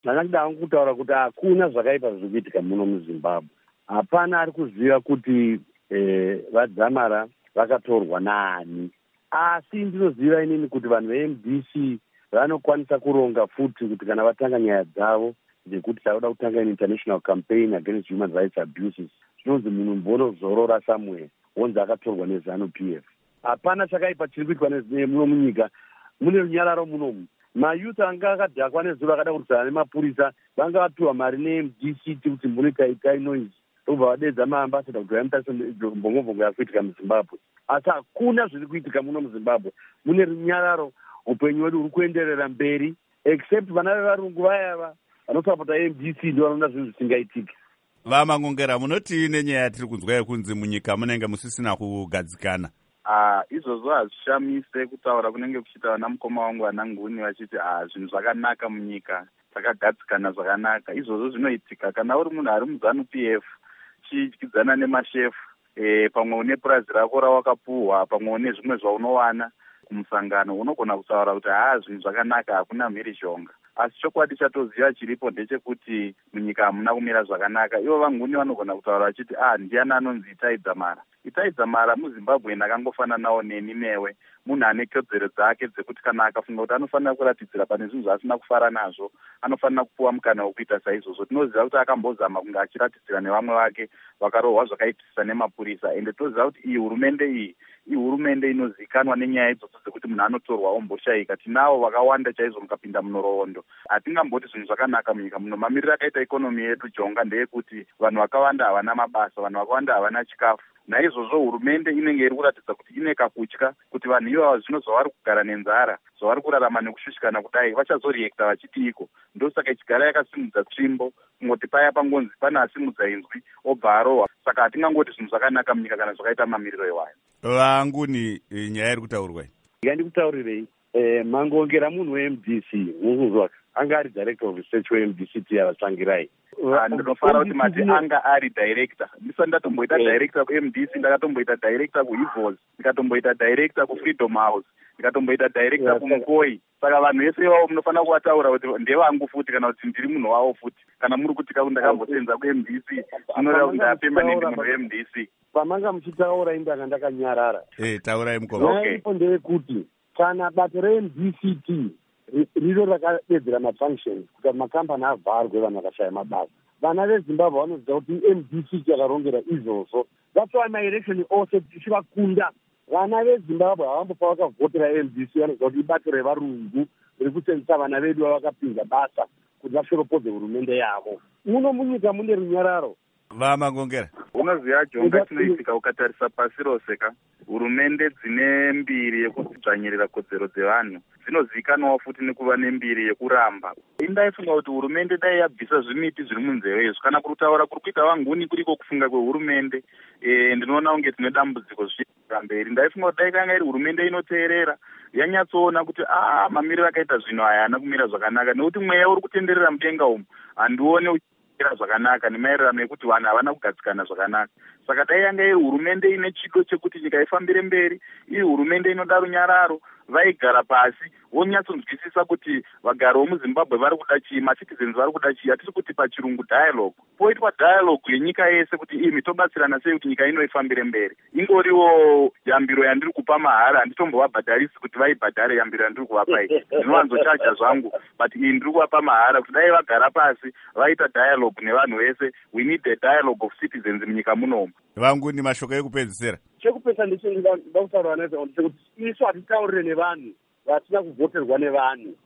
ndakandida hangu kutaura kuti hakuna zvakaipa zviri kuitika muno muzimbabwe. Hapana ari kuziva kuti vadzamara vakatorwa naani, asi ndinoziva inini kuti vanhu veMDC vanokwanisa kuronga futi kuti kana vatanga nyaya dzavo dzekuti tauda kutanga international campaign against human rights abuses, zvinonzi munhu mbonozorora Samuel wonzi akatorwa neZANU-PF. Hapana chakaipa chiri kuitwa muno munyika. Mune runyararo munomu. Mayouth anga akadhakwa nezuva akada kurwisana nemapurisa vanga vapiwa mari neMDC kuti mbonotaitai noise obva vadedza maambasada kuti vamutarisa mbongobongo yakuitika muZimbabwe. Asi hakuna zviri kuitika muno muZimbabwe. Mune runyararo, upenyu hwedu huri kuenderera mberi, except vana vevarungu vayava vanosapota MDC ndo vanoona zvinhu zvisingaitiki. Vamangongera, munoti nenyaya yatiri kunzwa yekunzi munyika munenge musisina kugadzikana. Izvozvo hazvishamise kutaura kunenge kuchita vana mukoma wangu vananguni vachiti zvinhu zvakanaka munyika, takagadzikana zvakanaka. Izvozvo zvinoitika kana uri munhu ari muZANU-PF chidyidzana nemashefu, pamwe une purazi rako rawakapuhwa, pamwe une zvimwe zvaunowana kumusangano, unogona kutaura kuti zvinhu zvakanaka, hakuna mhirishonga. Asi chokwadi chatoziva chiripo ndechekuti munyika hamuna kumira zvakanaka. Ivo vanguni vanogona kutaura vachiti ndiani anonzi Itai Dzamara. Itai Dzamara muZimbabwe akangofananawo neni newe, munhu ane kodzero dzake dzekuti kana akafunga kuti anofanira kuratidzira pane zvinhu zvaasina kufara nazvo, anofanira kupuwa mukana wekuita saizvozvo. Tinoziva kuti akambozama kunge achiratidzira nevamwe vake vakarohwa zvakaipisisa nemapurisa, ende toziva kuti iyi hurumende inozikanwa nenyaya idzodzo dzekuti munhu anotorwa omboshayika. Tinavo vakawanda chaizvo mukapinda munorohondo. Hatingamboti zvinhu zvakanaka munyika muno. Mamiriro akaita ikonomi yedu jonga ndeyekuti vanhu vakawanda havana mabasa, vanhu vakawanda havana chikafu. Naizvozvo hurumende inenge iri kuratidza kuti ine kakutya kuti vanhu ivavo zvino zvavari kugara nenzara, zvavari kurarama nekushushikana kudai, vachazoriekta vachiti iko. Ndosaka ichigara yakasimudza tsvimbo, kungoti paya pangonzi pana asimudza inzwi obva arohwa. Saka hatingangoti zvinhu zvakanaka munyika kana zvakaita mamiriro iwayo. Vanguni, nyaya iri kutaurwa iyi ngandikutaurirei. Mangongera munhu weMDC muzvaka anga ari director of research weMDC tiyavatsangirai. Ndinofara kuti mati anga ari director. Ndisati ndatomboita director kuMDC, ndakatomboita director kuHivos, ndikatomboita director kuFreedom House, ndikatomboita director kuMukoi. Saka vanhu vese ivavo munofanira kuvataura kuti ndevangu futi kana kuti ndiri munhu wavo futi. Kana muri kutika kuti ndakambosenza kuMDC, zvinoreva kuti ndapembanende munhu weMDC. Pamanga muchitaura indanga ndakanyarara. Taurai mukoma. Ipo ndeyekuti kana bato reMDCT riro rakadedzera mafunctions kuti makambani avharwe vanhu vakashaya mabasa, vana veZimbabwe vanoziva kuti MDC yakarongera izvozvo. That's why maelection ose tichivakunda vana veZimbabwe havambofa vakavhotera MDC, vanoziva kuti ibato revarungu riri kusenzesa vana vedu vavakapinza basa kuti vashoropodze hurumende yavo. Muno munyika mune runyararo. Vamangongera, unoziva jonga chinoitika ukatarisa pasi rose ka hurumende dzine mbiri yekudzvanyirira kodzero dzevanhu dzinozivikanwawo futi nekuva nembiri yekuramba. Indaifunga kuti hurumende dai yabvisa zvimiti zviri munzeve izvo. Kana kurutaura kuri kuita vanguni kuriko kufunga kwehurumende, ndinoona kunge tine dambudziko zvichienda mberi. Ndaifunga kuti dai kanga iri hurumende inoteerera, yanyatsoona kuti mamiriro akaita zvinhu aya haana kumira zvakanaka, nekuti mweya uri kutenderera mudenga umu handione zvakanaka nemaererano ekuti vanhu havana kugadzikana zvakanaka. Saka dai yanga iri hurumende ine chido chekuti nyika ifambire mberi, iri hurumende inoda runyararo, vaigara pasi vonyatsonzwisisa kuti vagari vomuZimbabwe vari kuda chii, macitizens vari kuda chii. Hatisi kuti pachirungu dialogue, poitwa dialogue yenyika yese kuti tobatsirana sei kuti nyika ino ifambire mberi. Ingoriwo yambiro yandiri kupa mahara, handitombovabhadharisi kuti vaibhadhare yambiro yandiri kuvapa iyi. Ndinovanzochaja zvangu, but iyi ndiri kuvapa mahara kuti dai vagara pasi vaita dialogue nevanhu vese. We need the dialogue of citizens munyika munomu. Vangu ni mashoko ekupedzisira. Chekupesa ndicho ndakutaura nezvo kuti isu hatitaurire nevanhu vatina kuvhoterwa nevanhu.